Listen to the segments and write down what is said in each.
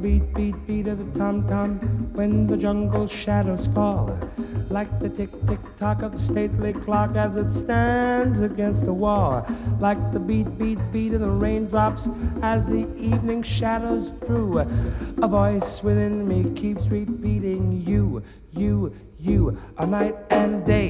beat, beat, beat of the tom-tom when the jungle shadows fall, like the tick-tick-tock of the stately clock as it stands against the wall, like the beat, beat, beat of the raindrops as the evening shadows through. A voice within me keeps repeating you, you, you, a night and day.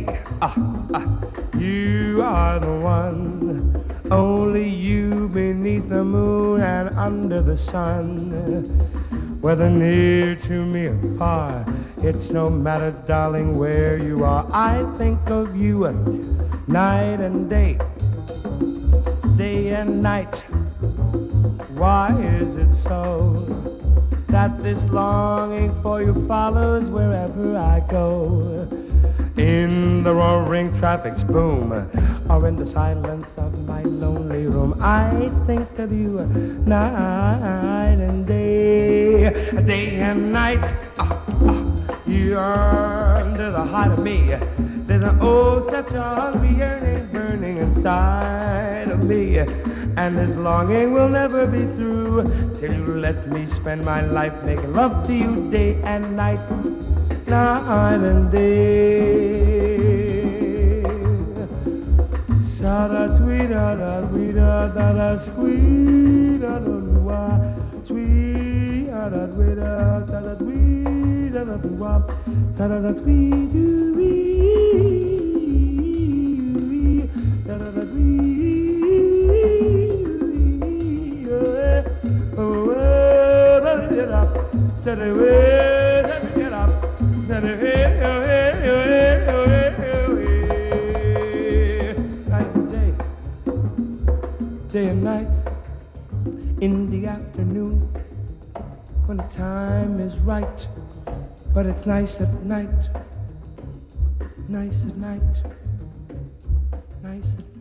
You are the one, only you beneath the moon and under the sun. Whether near to me or far, it's no matter, darling, where you are. I think of you night and day, day and night. Why is it so that this longing for you follows wherever I go? In the roaring traffic's boom, or in the silence of my lonely room, I think of you night and day, day and night. You're under the height of me. There's an such a hungry yearning burning inside of me, and this longing will never be through till you let me spend my life making love to you day and night, night and day. Sada tweeda da tweeda da da squeeda da dwa, tweeda da tweeda da da tweeda da dwa, sada da tweeda wee, da da da wee, oh, let me get up, set away, let me get up, set away, oh, hey, oh, hey, oh, hey, oh, hey. Night and day, day and night, in the afternoon, when the time is right, but it's nice at night, nice at night, nice at night.